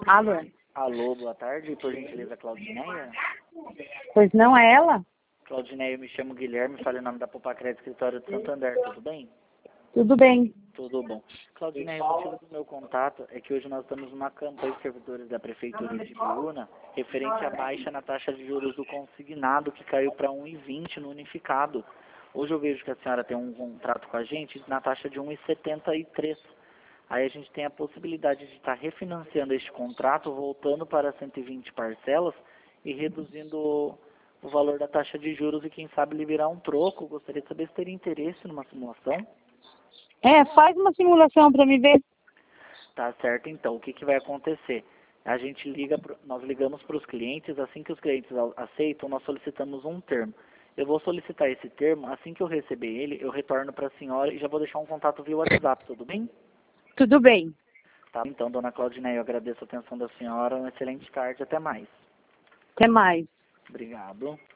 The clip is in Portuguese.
Alô? Alô, boa tarde, por gentileza, Claudineia. Pois não é ela? Claudineia, eu me chamo Guilherme, falo em nome da Popacred Escritório de Santander, tudo bem? Tudo bem. Tudo bom. Claudineia, o motivo do meu contato é que hoje nós estamos numa campanha de servidores da Prefeitura de Biúna referente à baixa na taxa de juros do consignado, que caiu para 1,20 no unificado. Hoje eu vejo que a senhora tem um contrato com a gente na taxa de 1,73. Aí a gente tem a possibilidade de estar refinanciando este contrato, voltando para 120 parcelas e reduzindo o valor da taxa de juros e quem sabe liberar um troco. Gostaria de saber se teria interesse numa simulação. Faz uma simulação para me ver. Tá certo, então. O que vai acontecer? A gente nós ligamos para os clientes, assim que os clientes aceitam, nós solicitamos um termo. Eu vou solicitar esse termo, assim que eu receber ele, eu retorno para a senhora e já vou deixar um contato via WhatsApp, tudo bem? Tudo bem. Tá, então, dona Claudineia, eu agradeço a atenção da senhora, uma excelente tarde, até mais. Até mais. Obrigado.